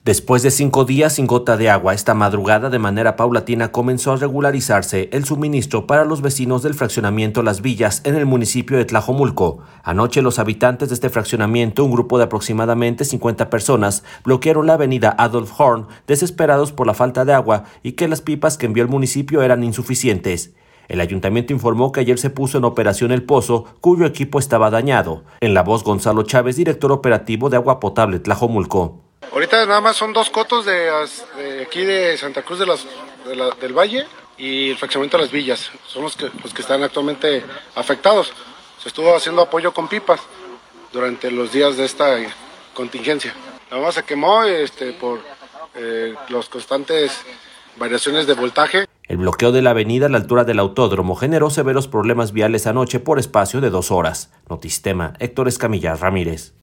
Después de 5 días sin gota de agua, esta madrugada de manera paulatina comenzó a regularizarse el suministro para los vecinos del fraccionamiento Las Villas en el municipio de Tlajomulco. Anoche los habitantes de este fraccionamiento, un grupo de aproximadamente 50 personas, bloquearon la avenida Adolf Horn, desesperados por la falta de agua y que las pipas que envió el municipio eran insuficientes. El ayuntamiento informó que ayer se puso en operación el pozo, cuyo equipo estaba dañado. En la voz, Gonzalo Chávez, director operativo de Agua Potable Tlajomulco. Ahorita nada más son 2 cotos de aquí de Santa Cruz del Valle y el fraccionamiento de Las Villas. Son los que están actualmente afectados. Se estuvo haciendo apoyo con pipas durante los días de esta contingencia. Nada más se quemó por las constantes variaciones de voltaje. El bloqueo de la avenida a la altura del autódromo generó severos problemas viales anoche por espacio de 2 horas. Notistema, Héctor Escamilla Ramírez.